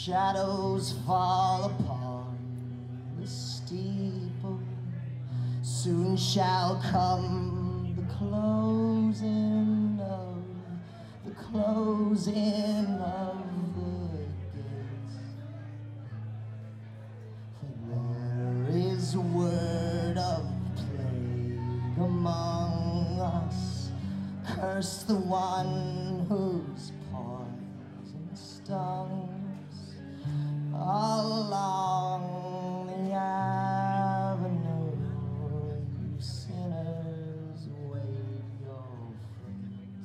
shadows fall upon the steeple. Soon shall come the closing of the gates. For there is word of plague among us. Curse the one whose poison stunts along the avenue. You sinners, wait your fate.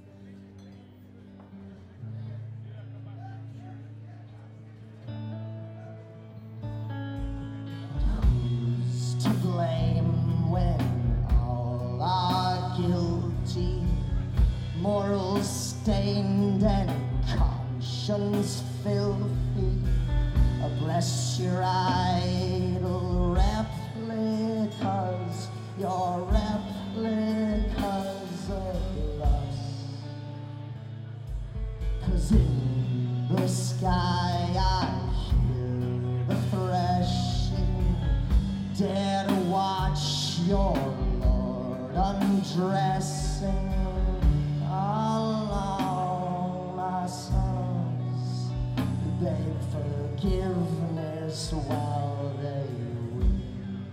Who's to blame when all are guilty? Morals stained and conscience filthy. Bless your idol replicas, your replicas of lust. 'Cause in the sky I hear the threshing. Dare to watch your Lord undressing. Along my sons, beg forgiveness while they weep.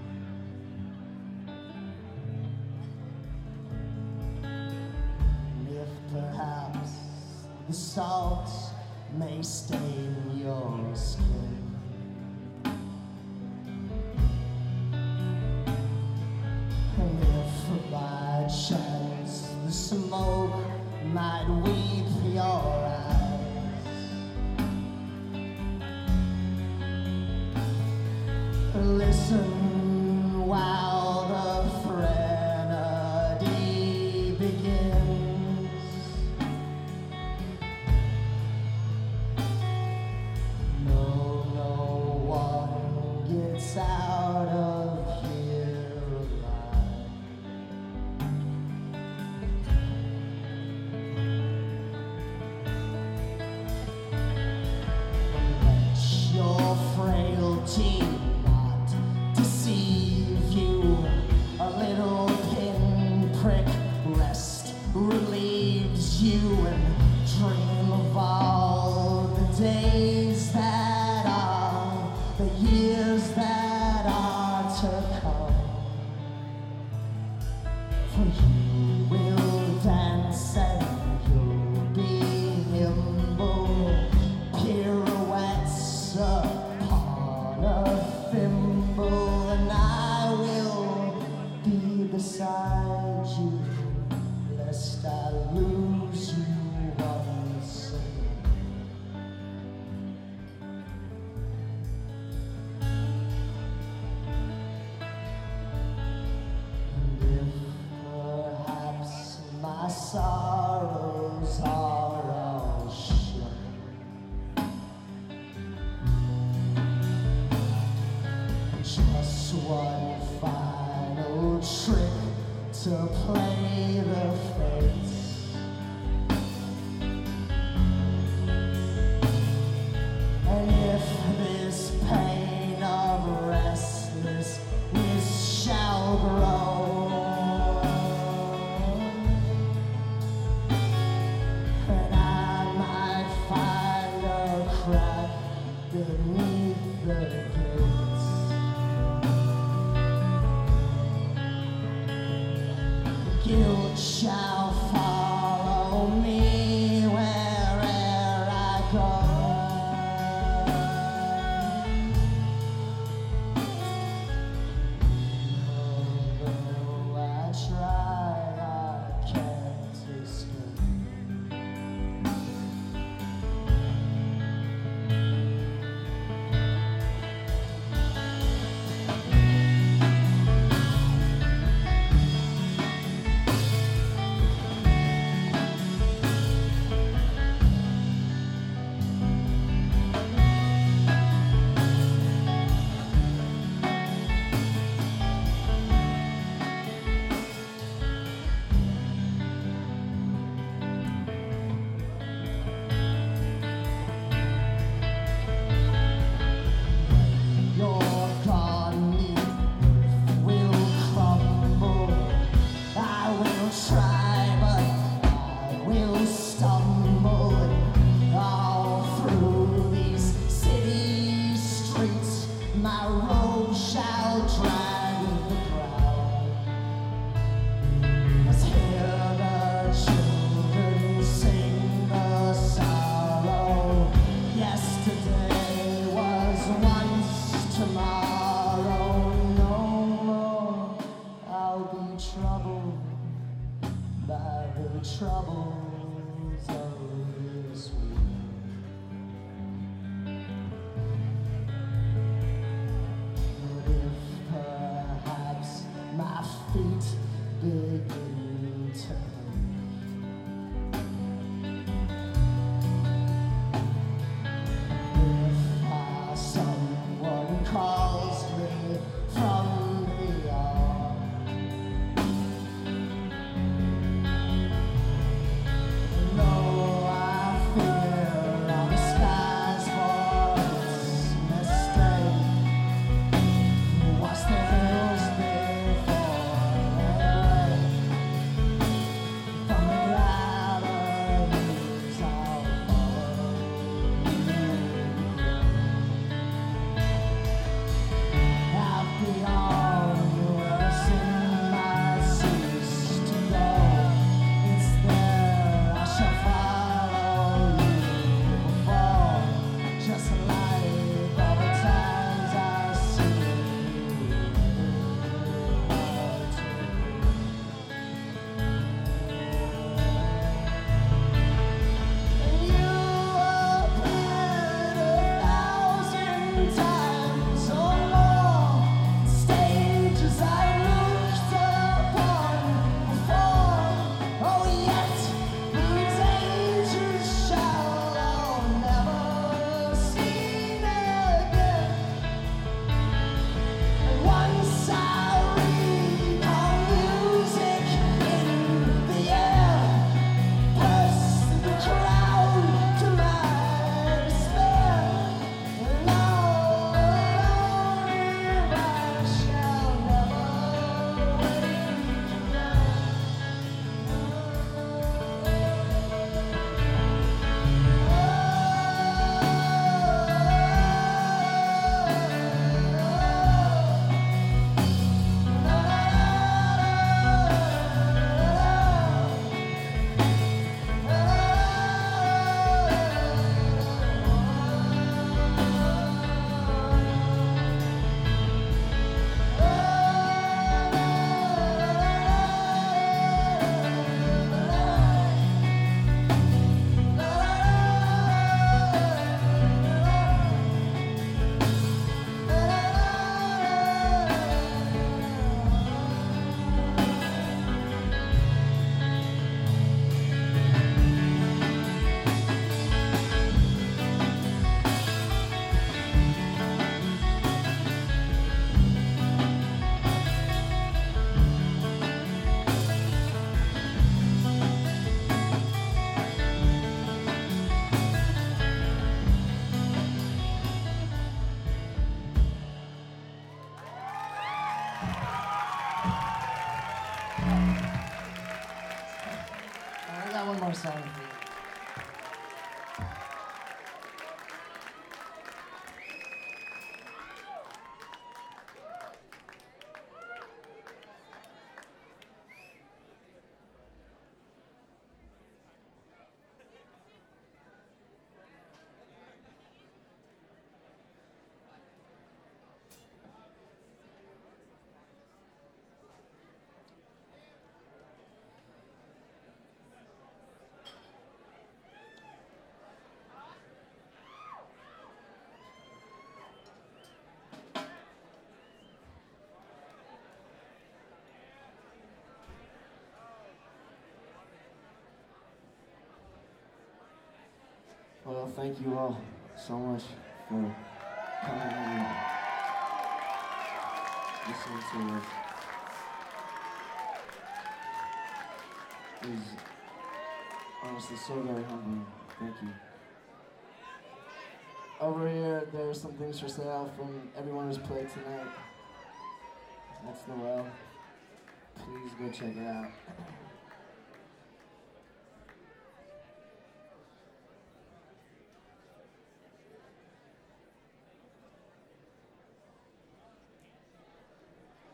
If perhaps the salt may stain your skin, and if by chance the smoke might weep your eyes, listen while the threnody begins. No one gets out of here alive. Let your frailty deceive you. A little pinprick rest relieves you, and dream of all the days that are, the years that are to come. For you will dance and you'll be nimble, pirouettes upon a thimble, and I will be beside you, lest I lose you once again. And if perhaps my sorrows are all shook, just one final trick to play the fates. And if this pain of restlessness shall grow, and I might find a crack beneath the gates. Guilt shall follow me where'er I go. Although I try, I can't escape. times or more. Stages I looked upon before. Oh, yet these angels shall never seen again. Once I recall music in the air, past the crowd to my despair, and all alone I shall never wake again. I got one more song for you. Well, thank you all so much for coming and listening to us. It was honestly so very humbling. Thank you. Over here, there are some things for sale from everyone who's played tonight. That's Noel. Please go check it out.